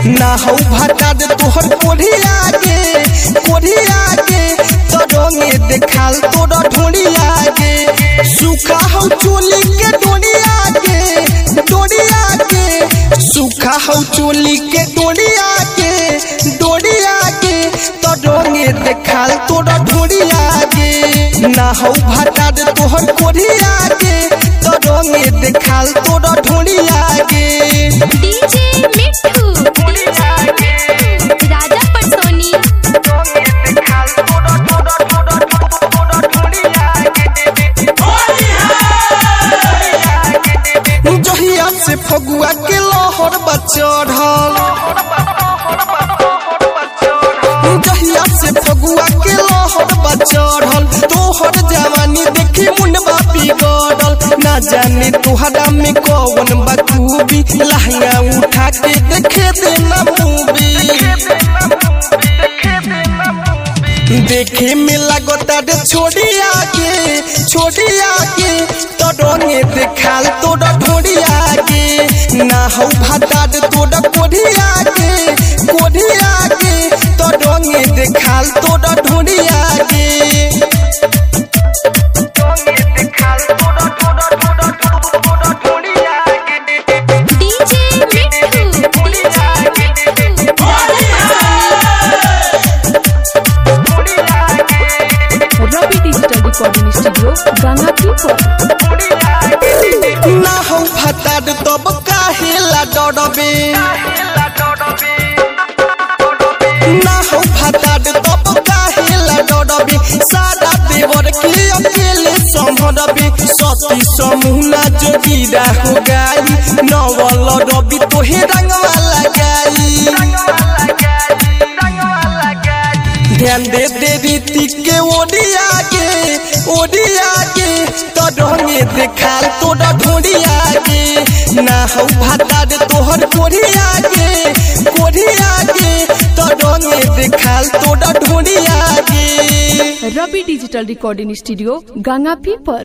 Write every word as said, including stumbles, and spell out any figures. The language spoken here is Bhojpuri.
ना हो भाता दे तोहर कोढ़िया के कोढ़िया के तो रंगे देखाल तोरा ढोड़िया के सूखा हो चोली के डोरिया के डोरिया के सूखा हो चोली के डोरिया के डोरिया के तो रंगे देखाल तोरा ढोड़िया के ना हो भाता दे तोहर कोढ़िया के तो रंगे देखाल तोरा ढोड़िया के डीजे मिट्ठू राजा पटसोनी जहिया से फगुआ के लहर बचढ़ल जहिया से फगुआ के लहर बचढ़ल तोहर जवानी देखी मुंडवा बिगड़ल ना जाने तोहरा में कौन बखूबी लहंगा उठा के देखे देना मूवी देखे में लगता रे छोड़िया के छोड़िया के तो रंगे देखाल तोरा ढोड़िया के ना हो भाता दे तोरा कोढ़िया के कोढ़िया के तो रंगे देखाल तोरा ढोड़िया के DJ Mithu Ravi digital recording studio Gangapur ना हो भाता दे तब काहे ला डरबे ना हो भाता दे तब काहे ला डरबे सादा देवर के अकेले संभरबे सती समूना जोगीरा हो गाई नवल रवि तोहे रंगवा लगाई ध्यान दे दे रीति के ओडिया के ओडिया के तो रंगे देखाल तोरा ढोड़िया के ना हो भाता दे तोहर कोढ़िया के कोढ़िया के तो रंगे देखाल तोरा ढोड़िया के Ravi digital recording studio Gangapur.